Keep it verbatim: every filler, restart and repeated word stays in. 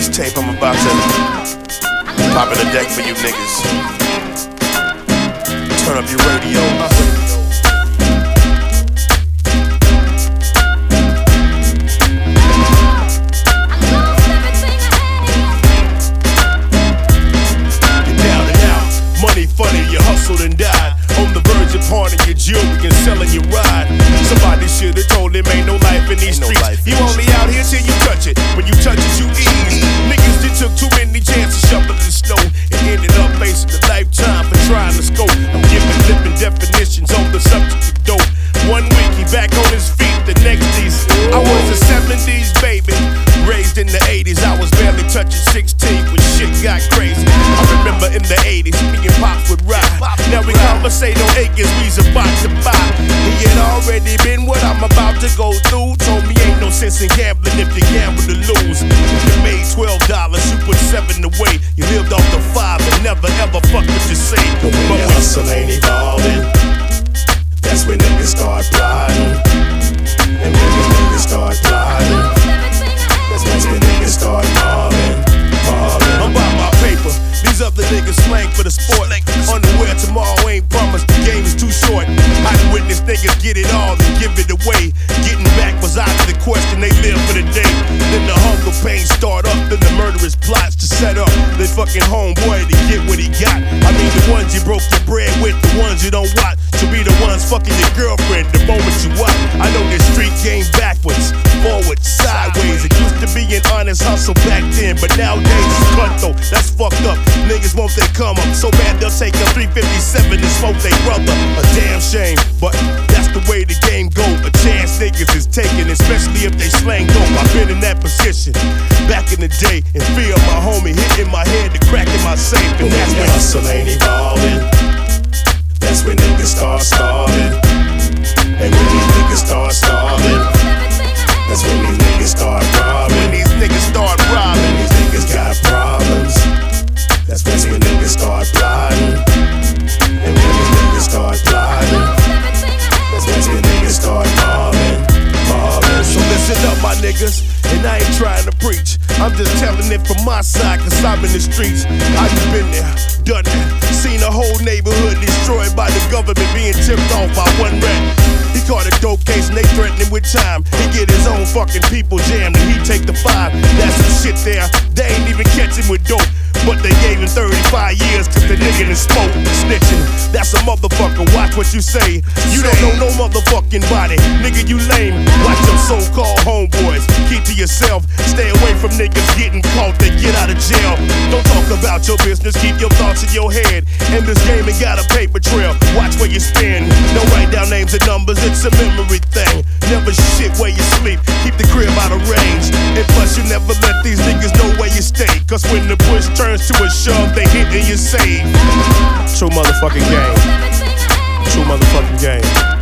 mixtape I'm about to pop in the deck for you niggas. Turn up your radio. You're down and out, money funny, you hustled and died. On the verge of pawning your jewelry and selling your ride. Somebody should've told him ain't no life in these streets. You only out here till you touch it. When you touch it, you ease. Niggas that took too many chances shoveling the snow and ended up facing a lifetime for trying to scope. I'm giving living definitions on the subject of dope. One week he back on his feet, the next he's I was a seventies baby, raised in the eighties. I was barely touching sixteen when shit got crazy. I remember in the eighties, me and Pops would ride. Now we conversate on acres we's about to buy. He had already been what I'm about to go through. Told me ain't no sense in gambling if you gamble to lose. If you made twelve dollars, you put seven away. You lived off the five and never ever fuck what you say. But when your hustle ain't evolving, that's when niggas start plotting. And when the niggas start plotting, that's when niggas start mobbing, mobbing. I'm by my paper. These other niggas slang for the sport. Underwear tomorrow ain't promised, the game is too short. I done witnessed niggas get it all and give it away. Getting back was out of the question, they live for the day. Then the hunger pains start up, then the murderous plots to set up they fucking homeboy to get what he got. I mean the ones you broke your bread with, the ones you don't watch, to be the ones fucking your girlfriend the moment you watch. I know this street game backwards, forward, sideways. It used to be an honest hustle back then, but nowadays it's cutthroat. That's fucked up. Niggas won't they come up so bad they'll take a three fifty-seven and smoke they brother. A damn shame, but that's the way the game go. A chance niggas is taking, especially if they slang dope. I've been in that position back in the day and feel my homie hitting my head, the crack in my safe, and but that's when when your hustle ain't evolving, that's when niggas start starving. And when these niggas start starving, that's when these niggas start robbing. When these niggas start When robbing, these niggas got problems, that's when these niggas start plotting. And when these niggas start plotting, that's when these niggas start mobbing, mobbing. so listen up my niggas, and I ain't trying to preach. I'm just telling it from my side, cause I'm in the streets. I just been there, done that, seen a whole neighborhood destroyed by the government being tipped off by one rat. He caught a dope case and they threatened him with time. He get his own fucking people jammed and he take the five. That's some shit there, they ain't even catch him with dope, but they gave him thirty-five years cause the nigga done spoke. Snitching, that's a motherfucker, watch what you say. You don't know no motherfucking body, nigga you lame. Watch your so-called homeboys, keep to yourself. Stay away from niggas getting caught, they get out of jail. Don't talk about your business, keep your thoughts in your head. In this game it got a paper trail, watch where you spin. Don't write down names and numbers, it's a memory thing. Never shit where you sleep, keep the crib out of range. And plus you never let these niggas know where you stay, cause when the push turns to a shove, they hit and you save. True motherfucking game. True motherfucking game.